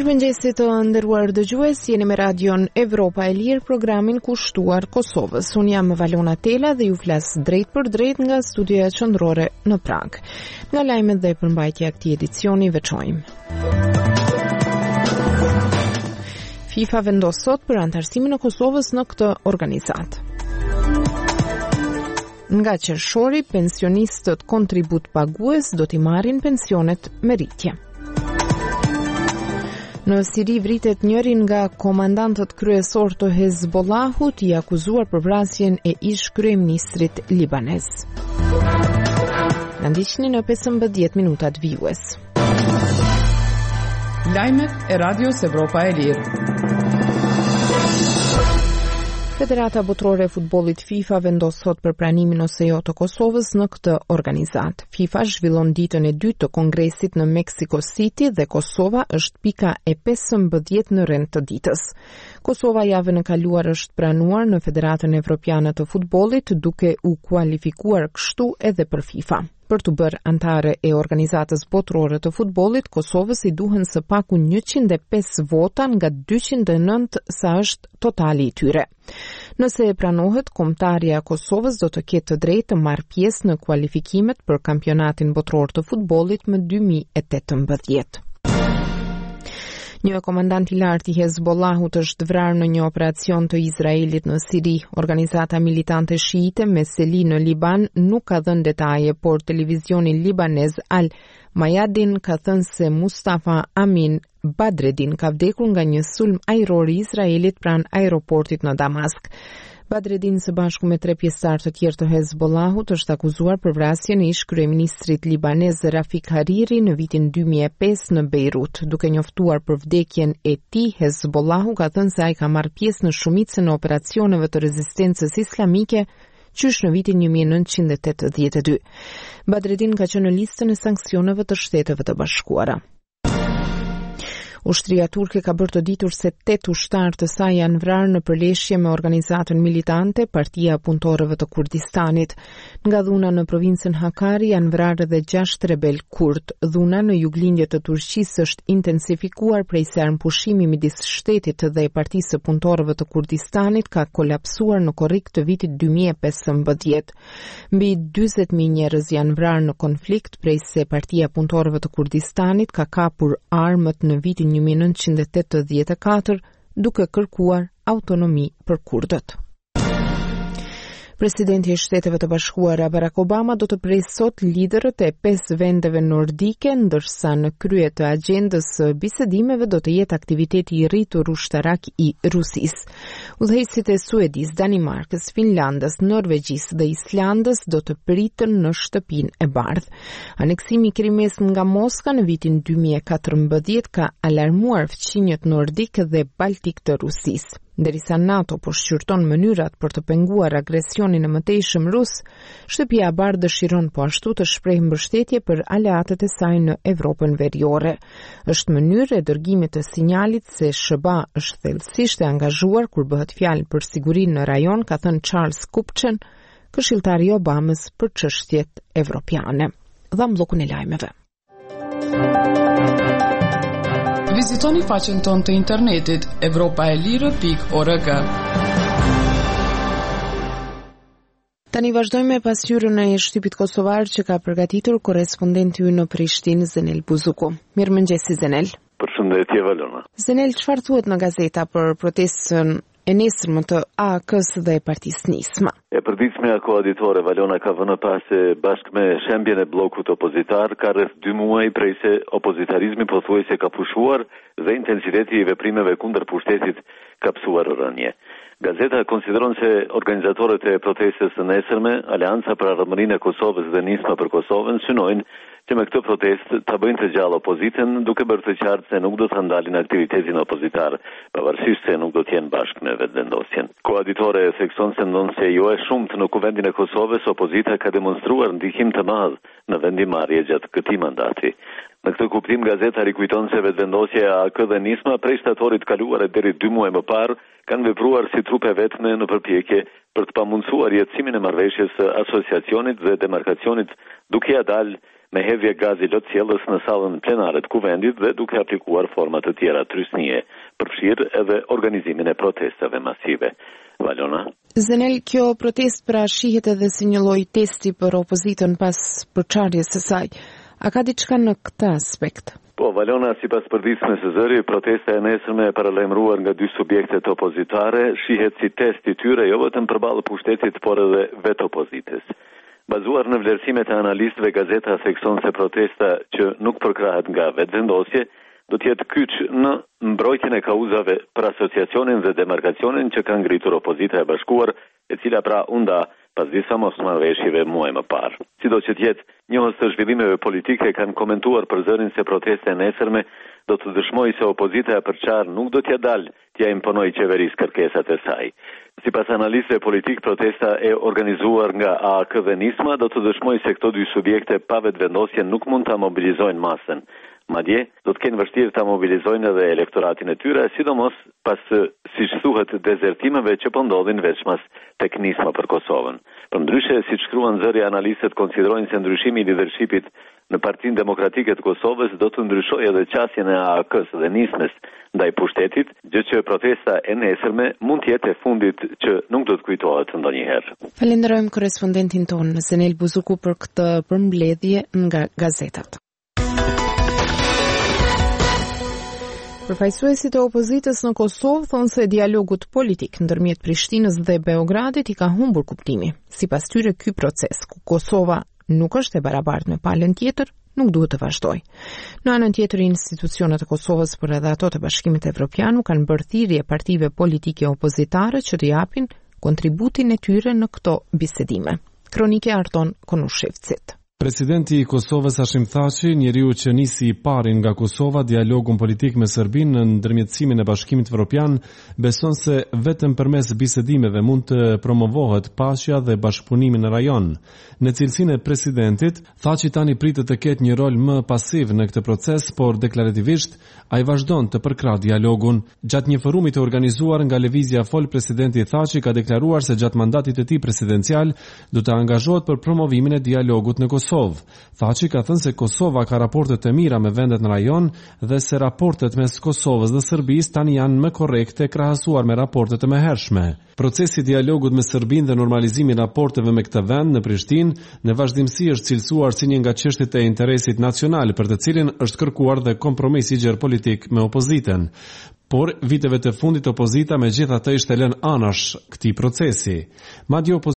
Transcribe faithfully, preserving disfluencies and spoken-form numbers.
Mirëmëngjesit të nderuar dëgjues, jeni me Radion Evropa e Lirë, programin kushtuar Kosovës. Unë jam Valona Tela dhe ju flas drejt për drejt nga studioja qendrore në Prag. Nga lajmet dhe përmbajtja e këtij edicioni veçojmë. FIFA vendos sot për antarësimin e Kosovës në këtë organizatë. Nga qershori, pensionistët kontribut pagues do t'i marrin pensionet me rritje. Në Siri vritet njërin nga komandantët kryesor të Hezbollahut i akuzuar për vrasjen e ish kryeministrit libanez. Na ndiqni në pesëmbëdhjetë minutat vijues. Lajmet e Radios Evropa e Lirë. Federata Botërore e Futbollit FIFA vendos sot për pranimin ose jo të Kosovës në këtë organizatë. FIFA zhvillon ditën e dytë të kongresit në Mexico City dhe Kosova është pika e pesëmbëdhjetë në rend të ditës. Kosova javën e kaluar është pranuar në Federatën Evropiane të Futbollit duke u kualifikuar kështu edhe për FIFA. Për të bërë antare e organizatës botërore të futbollit, Kosovës i duhen së paku njëqind e pesë vota nga dyqind e nëntë sa është totali i tyre. Nëse e pranohet, kombëtarja e Kosovës do të ketë të drejtë të marrë pjesë në kualifikimet për kampionatin botëror të futbollit më dy mijë e tetëmbëdhjetë. Një komandant i lartë i Hezbollahut është vrarë në një operacion të Izraelit në Siri. Organizata militante shiite Meseli në Liban nuk ka dhënë detaje, por televizioni libanez Al Mayadin ka thënë se Mustafa Amin Badreddin ka vdekur nga një sulm ajror i Izraelit pranë aeroportit në Damask. Badreddin së bashku me tre pjesëtar të tjerë të Hezbollahut është akuzuar për vrasjen e ish kryeministrit libanez Rafik Hariri në vitin dy mijë e pesë në Beirut. Duke njoftuar për vdekjen e tij, Hezbollahu ka thënë se ai ka marrë pjesë në shumicën e operacioneve të rezistencës islamike qysh në vitin një mijë e nëntëqind e tetëdhjetë e dy. Badreddin ka qenë në listën e sanksioneve të Shteteve të Bashkuara. Ushtria turke ka bërë të ditur se tetë ushtarë të saj janë vrarë në përleshje me organizatën militante Partia e Punëtorëve të Kurdistanit. Nga dhuna në provincën Hakkari janë vrarë edhe gjashtë rebel kurd. Dhuna në juglindje të Turqisë është intensifikuar prej se armpushimi midis shtetit dhe Partisë së Punëtorëve të Kurdistanit ka kolapsuar në korrik të vitit dy mijë e pesëmbëdhjetë. Mbi dyzet mijë njerëz janë vrarë në konflikt prej se Partia e Punëtorëve të Kurdistanit ka kapur armët në vitin një mijë e nëntëqind e tetëdhjetë e katër duke kërkuar autonomi për kurdët. Presidenti i Shteteve të Bashkuara Barack Obama do të presë sot liderët e pesë vendeve nordike, ndërsa në krye të agjendës së bisedimeve do të jetë aktiviteti i rritur ushtarak i Rusisë. Udhëheqësit e Suedisë, Danimarkës, Finlandës, Norvegjisë dhe Islandës do të pritën në shtëpinë e bardhë. Aneksimi i Krimes nga Moska në vitin dy mijë e katërmbëdhjetë ka alarmuar fqinjët nordik dhe baltik të Rusisë. Derisa NATO po shqyrton mënyrat për të penguar agresionin e mëtejshëm rus, Shtëpia e Bardhë dëshiron po ashtu të shprehë mbështetje për aleatët e saj në Evropën Veriore. Është mënyrë e dërgimit të sinjalit se S B A është thellësisht e angazhuar kur bëhet fjalë për sigurinë në rajon, ka thënë Charles Kupchen, këshilltari i Obamës për çështjet evropiane. Dha mllokun e lajmeve. Vizitoni faqen tonë të internetit evropa e lirë pikë org. Tani vazhdojmë me pasqyrën e shtypit kosovar që ka përgatitur korrespondenti ynë në Prishtinë, Zenel Buzuku. Mirëmëngjes Zenel. Përshëndetje Valona. Zenel, çfarë thuhet në gazeta për protestën e nesërmë të A K-s dhe Partisë Nisma? E përditshmja koaditore Valona ka vënë pas se bashkë me shembjen e bllokut opozitar ka rreth dy muaj prej se opozitarizmi pothuajse ka pushuar dhe intensiteti i veprimeve kundër pushtetit ka psuar rënje. Gazeta konsideron se organizatorët e protestës së nesërme, Aleanca për Armërinë e Kosovës dhe Nisma për Kosovën, synojnë që me këtë protestë ta bëjnë të gjallë opozitën, duke bërë të qartë se nuk do të ndalin aktivitetin opozitar, pavarësisht se nuk do të jenë bashkë në vetëvendosjen. Koaditore thekson se ndonë se jo e shumët në kuvendin e Kosovës, opozita ka demonstruar ndihim të madh në vendimarrje gjatë këtij mandati. Në këtë kuptim, gazeta rikujton se vetëvendosja e A K dhe Nisma prej shtatorit kaluar e deri dy muaj më parë kanë vepruar si trupe vetme në përpjekje për të pamundsuar jetësimin e marrëveshjes së asociacionit dhe demarkacionit, duke ia dalë me hedhje gazi lotësjellës në sallën plenare të kuvendit dhe duke aplikuar forma të tjera trysnie, përfshirë edhe organizimin e protestave masive. Valona. Zenel, kjo protest pra shihet edhe si një lloj testi për opozitën pas përçarjes së saj. A ka diçka në këtë aspekt? Po, Valona, sipas përditshme së zëri, protesta e nesërme e paralajmëruar nga dy subjektet opozitare shihet si test i tyre jo vetëm përballë pushtetit, por edhe vetë opozitës. Bazuar në vlerësimet e analistëve, gazeta thekson se protesta që nuk përkrahet nga vetëvendosje do të jetë kyç në mbrojtjen e kauzave për asociacionin dhe demarkacionin që ka ngritur opozita e bashkuar, e cila pra u nda pas disa mosmarrëveshjeve muaj më parë. Sido që të jetë, njohës të zhvillimeve politike kanë komentuar për zërin se protesta e nesërme do të dëshmojë se opozita e përçarë nuk do t'ja dalë t'ja imponojë qeverisë kërkesat e saj. Sipas analistëve politik, protesta e organizuar nga A A K dhe Nisma do të dëshmojë se këto dy subjekte pa vetëvendosje nuk mund ta mobilizojnë masën. Madje, do të kenë vështirë ta mobilizojnë edhe elektoratin e tyre, sidomos pas, siç thuhet, dezertimeve që po ndodhin veçmas tek Nisma për Kosovën. Përndryshe, siç shkruan zëri, analistët konsiderojnë se ndryshimi i lidershipit në Partinë Demokratike të Kosovës do të ndryshojë edhe qasjen e A A K-s dhe Nismës ndaj pushtetit, gjë që protesta e nesërme mund të jetë e fundit që nuk do të kujtohet ndonjëherë. Falenderojmë korrespondentin tonë Zenel Buzuku për këtë përmbledhje nga gazetat. Përfaqësuesit e opozitës në Kosovë thonë se dialogut politik ndërmjet Prishtinës dhe Beogradit i ka humbur kuptimi. Sipas tyre, ky proces ku Kosova nuk është e barabartë me palën tjetër, nuk duhet të vazhdojë. Në anën tjetër, institucionet e Kosovës për edhe ato të Bashkimit Evropian kanë bërë thirrje partive politike opozitare që të japin kontributin e tyre në këto bisedime. Kronike Arton Konushevcit. Presidenti i Kosovës Hashim Thaçi, njeriu që nisi i pari nga Kosova dialogun politik me Serbinë në ndërmjetësimin e Bashkimit Evropian, beson se vetëm përmes bisedimeve mund të promovohet paqja dhe bashkëpunimi në rajon. Në cilësinë e presidentit, Thaçi tani pritet të ketë një rol më pasiv në këtë proces, por deklarativisht ai vazhdon të përkrah dialogun. Gjatë një forumi të organizuar nga Lëvizja Fol, presidenti Thaçi ka deklaruar se gjatë mandatit të tij presidencial do të angazhohet për promovimin e dialogut në Kosovë. Thaçi ka thënë se Kosova ka raporte të mira me vendet në rajon dhe se raportet mes Kosovës dhe Serbisë tani janë më korrekte krahasuar me raportet e mëhershme. Procesi i dialogut me Serbinë dhe normalizimi i raporteve me këtë vend në Prishtinë në vazhdimsi është cilësuar si një nga çështjet e interesit nacional për të cilin është kërkuar dhe kompromis i gjerë politik me opozitën. Por viteve të fundit opozita megjithatë ishte lënë anash këtij procesi. Madje